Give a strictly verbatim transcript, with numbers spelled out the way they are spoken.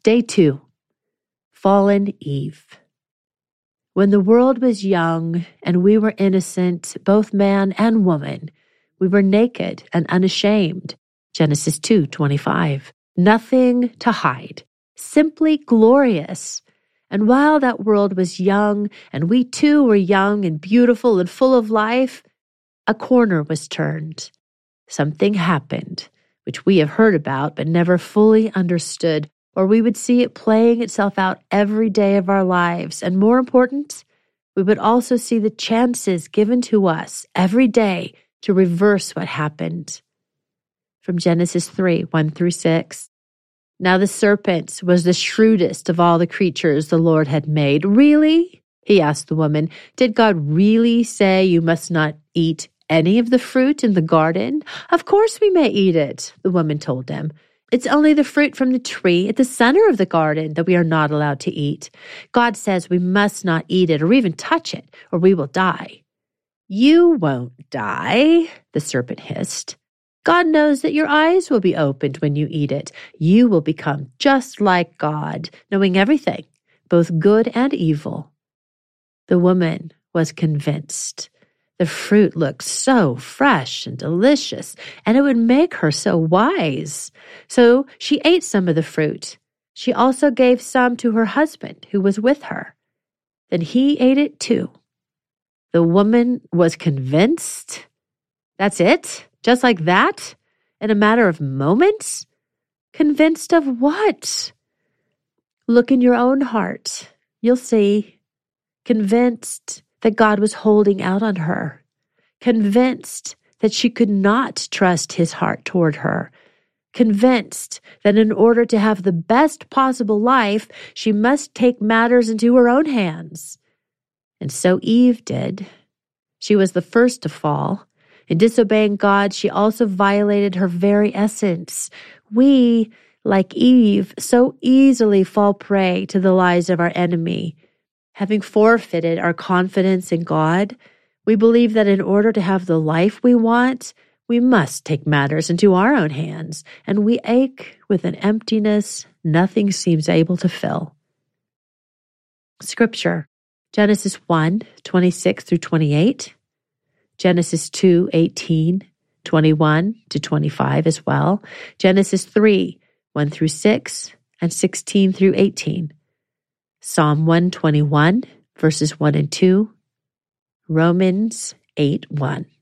Day two, Fallen Eve. When the world was young and we were innocent, both man and woman, we were naked and unashamed. Genesis two twenty-five. Nothing to hide, simply glorious. And while that world was young and we too were young and beautiful and full of life, a corner was turned. Something happened, which we have heard about but never fully understood, or we would see it playing itself out every day of our lives. And more important, we would also see the chances given to us every day to reverse what happened. From Genesis three, one through six. Now the serpent was the shrewdest of all the creatures the Lord had made. Really? He asked the woman. Did God really say you must not eat any of the fruit in the garden? Of course we may eat it, the woman told him. It's only the fruit from the tree at the center of the garden that we are not allowed to eat. God says we must not eat it or even touch it, or we will die. You won't die, the serpent hissed. God knows that your eyes will be opened when you eat it. You will become just like God, knowing everything, both good and evil. The woman was convinced. The fruit looked so fresh and delicious, and it would make her so wise. So she ate some of the fruit. She also gave some to her husband, who was with her. Then he ate it too. The woman was convinced. That's it? Just like that? In a matter of moments? Convinced of what? Look in your own heart. You'll see. Convinced that God was holding out on her. Convinced that she could not trust his heart toward her. Convinced that in order to have the best possible life, she must take matters into her own hands. And so Eve did. She was the first to fall. In disobeying God, she also violated her very essence. We, like Eve, so easily fall prey to the lies of our enemy. Having forfeited our confidence in God, we believe that in order to have the life we want, we must take matters into our own hands, and we ache with an emptiness nothing seems able to fill. Scripture, Genesis one, twenty-six through twenty-eight. Genesis two, eighteen, twenty-one to twenty-five as well. Genesis three, one through six, and sixteen through eighteen. Psalm one twenty-one, verses one and two. Romans eight, one.